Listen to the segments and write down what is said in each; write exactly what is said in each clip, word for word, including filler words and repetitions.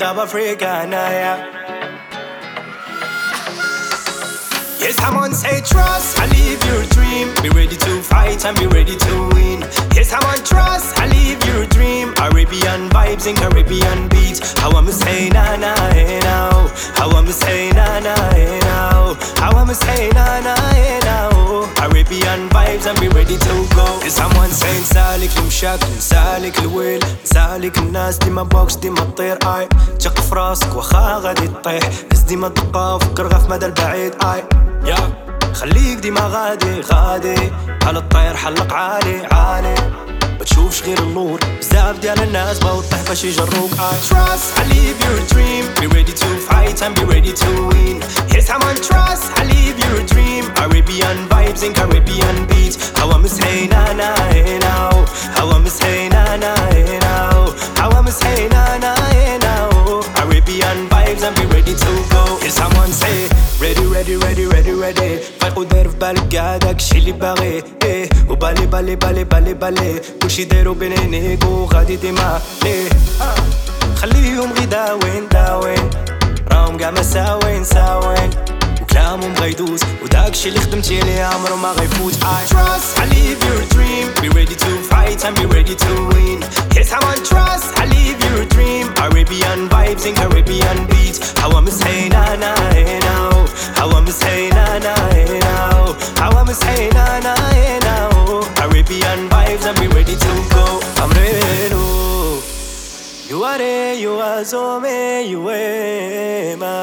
land of Africa, nah, yeah. Yes, someone say trust, I live your dream. Be ready to fight and be ready to win. Yes, someone trust, I live your dream. Arabian vibes and Caribbean beats. How I'ma say na na hey now. How I'ma say na na hey now. How I'ma say na na hey now. Arabian vibes and be ready to go. Yes, someone saying سالك المشاكل سالك الويل سالك الناس ديما بوكس ديما تطير اي تشق في راسك واخا غادي تطيح بس ديما تبقى فكر غا في مدى البعيد اي يا خليك ديما غادي غادي على الطير حلق عالي عالي ما تشوفش غير النور بزاف ديال الناس بغاو تطيح باش يجروك I trust I live your dream Be ready to fight and be ready to win Yes I'm on trust I live your dream Arabian vibes and Caribbean beats How I'ma say na na hey now How I'ma say na na hey now How I'ma say na na hey now Arabian vibes and be ready to go Yes someone say ready ready ready ready ready فايق وداير في بالك كاع داكشي اللي باغي ايه وبالي بالي بالي بالي بالي كلشي دايرو بين عينيك وغادي ديما ليه خليهم غي داوين داوين راهم كاع مساوين ساوين وكلامهم غيدوز وداكشي اللي خدمتي ليه عمرو ما غيفوت I trust I live your dream Be ready to fight and be ready to win Yes I want trust I live your dream Arabian vibes and Caribbean beats How I'ma say na na hey now How I'ma say na na hey now How I'ma say na na hey now Arabian vibes and be ready to go I'm ready You are it, you are so me, you are ma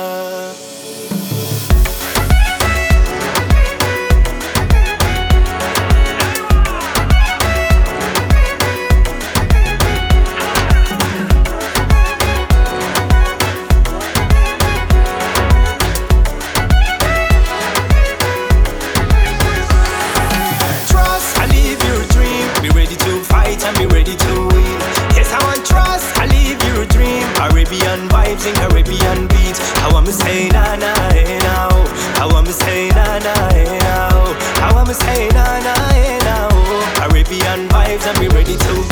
and be ready to win Yes I want trust, I live your dream Arabian vibes and Caribbean beats How I'ma say na na hey now How I'ma say na na hey now How I'ma say na na hey now Arabian vibes and be ready to